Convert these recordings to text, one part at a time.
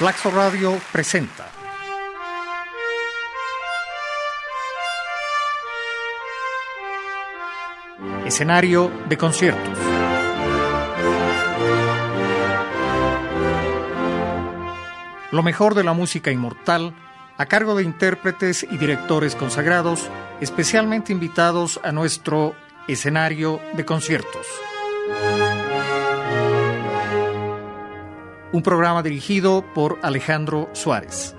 Flaxo Radio presenta Escenario de conciertos. Lo mejor de la música inmortal a cargo de intérpretes y directores consagrados, especialmente invitados a nuestro escenario de conciertos. Un programa dirigido por Alejandro Suárez.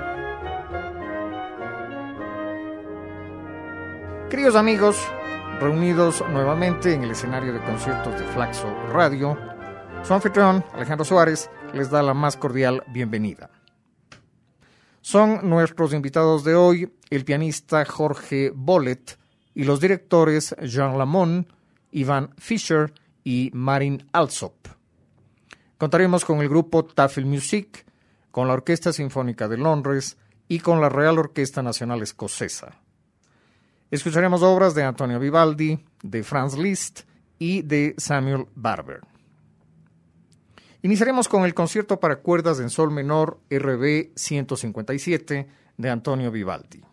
Queridos amigos, reunidos nuevamente en el escenario de conciertos de Flaxo Radio, su anfitrión, Alejandro Suárez, les da la más cordial bienvenida. Son nuestros invitados de hoy el pianista Jorge Bolet y los directores Jean Lamont, Ivan Fischer y Marin Alsop. Contaremos con el grupo Tafelmusik, con la Orquesta Sinfónica de Londres y con la Real Orquesta Nacional Escocesa. Escucharemos obras de Antonio Vivaldi, de Franz Liszt y de Samuel Barber. Iniciaremos con el concierto para cuerdas en sol menor RB 157 de Antonio Vivaldi.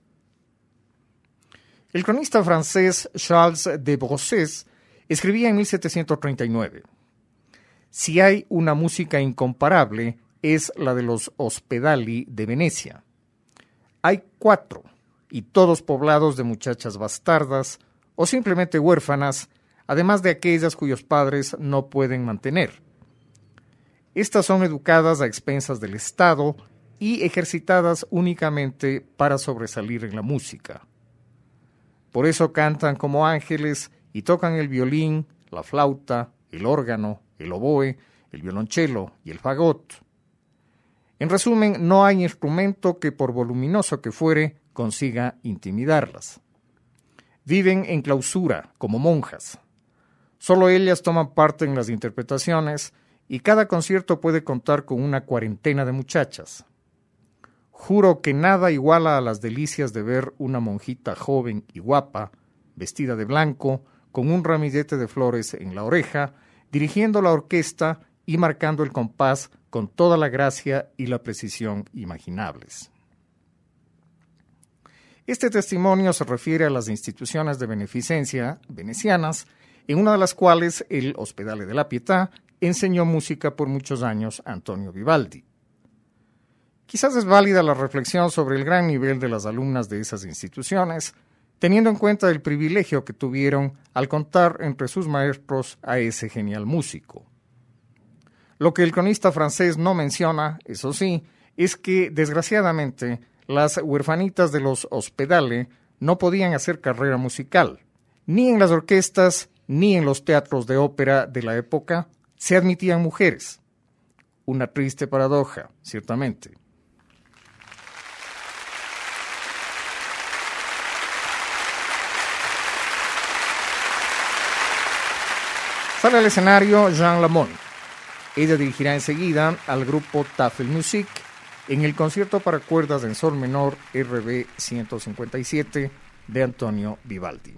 El cronista francés Charles de Brosses escribía en 1739: «Si hay una música incomparable, es la de los ospedali de Venecia. Hay 4, y todos poblados de muchachas bastardas o simplemente huérfanas, además de aquellas cuyos padres no pueden mantener. Estas son educadas a expensas del Estado y ejercitadas únicamente para sobresalir en la música. Por eso cantan como ángeles y tocan el violín, la flauta, el órgano, el oboe, el violonchelo y el fagot. En resumen, no hay instrumento que, por voluminoso que fuere, consiga intimidarlas. Viven en clausura, como monjas. Solo ellas toman parte en las interpretaciones y cada concierto puede contar con una 40 de muchachas. Juro que nada iguala a las delicias de ver una monjita joven y guapa, vestida de blanco, con un ramillete de flores en la oreja, dirigiendo la orquesta y marcando el compás con toda la gracia y la precisión imaginables». Este testimonio se refiere a las instituciones de beneficencia venecianas, en una de las cuales el Ospedale de la Pietà enseñó música por muchos años a Antonio Vivaldi. Quizás es válida la reflexión sobre el gran nivel de las alumnas de esas instituciones, teniendo en cuenta el privilegio que tuvieron al contar entre sus maestros a ese genial músico. Lo que el cronista francés no menciona, eso sí, es que, desgraciadamente, las huerfanitas de los Ospedale no podían hacer carrera musical. Ni en las orquestas ni en los teatros de ópera de la época se admitían mujeres. Una triste paradoja, ciertamente. Sale al escenario Jean Lamont. Ella dirigirá enseguida al grupo Tafelmusik en el concierto para cuerdas en sol menor RB 157 de Antonio Vivaldi.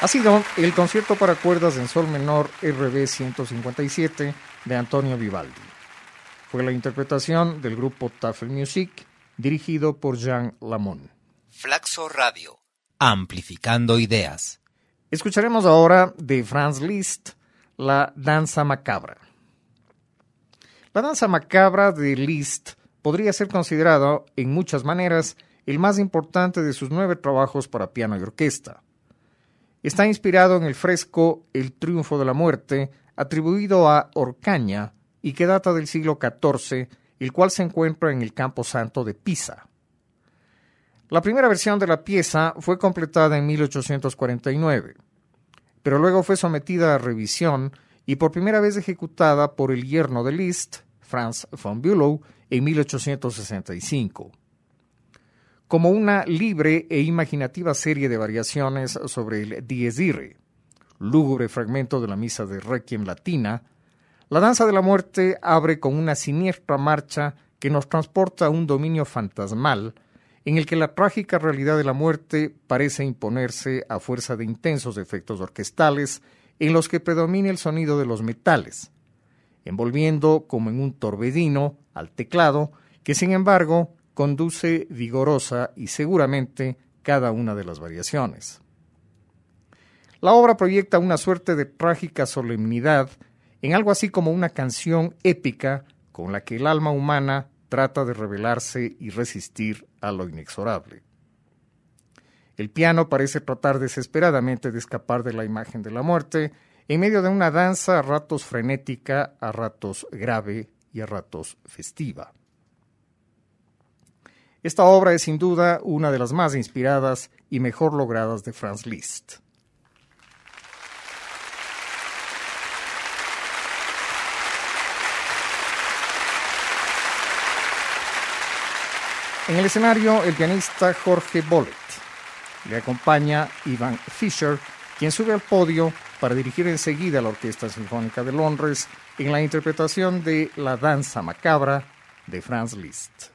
ha sido el concierto para cuerdas en sol menor RB 157 de Antonio Vivaldi. Fue la interpretación del grupo Tafelmusik, dirigido por Jean Lamont. Flaxo Radio, amplificando ideas. Escucharemos ahora de Franz Liszt, la danza macabra. La danza macabra de Liszt podría ser considerado, en muchas maneras, el más importante de sus 9 trabajos para piano y orquesta. Está inspirado en el fresco El triunfo de la muerte, atribuido a Orcagna y que data del siglo XIV, el cual se encuentra en el Campo Santo de Pisa. La primera versión de la pieza fue completada en 1849, pero luego fue sometida a revisión y por primera vez ejecutada por el yerno de Liszt, Franz von Bülow, en 1865. Como una libre e imaginativa serie de variaciones sobre el Dies Irae, lúgubre fragmento de la misa de Requiem latina, la danza de la muerte abre con una siniestra marcha que nos transporta a un dominio fantasmal en el que la trágica realidad de la muerte parece imponerse a fuerza de intensos efectos orquestales en los que predomina el sonido de los metales, envolviendo como en un torbellino al teclado que, sin embargo, conduce vigorosa y seguramente cada una de las variaciones. La obra proyecta una suerte de trágica solemnidad en algo así como una canción épica con la que el alma humana trata de rebelarse y resistir a lo inexorable. El piano parece tratar desesperadamente de escapar de la imagen de la muerte en medio de una danza a ratos frenética, a ratos grave y a ratos festiva. Esta obra es sin duda una de las más inspiradas y mejor logradas de Franz Liszt. En el escenario, el pianista Jorge Bollet. Le acompaña Ivan Fischer, quien sube al podio para dirigir enseguida la Orquesta Sinfónica de Londres en la interpretación de La danza macabra de Franz Liszt.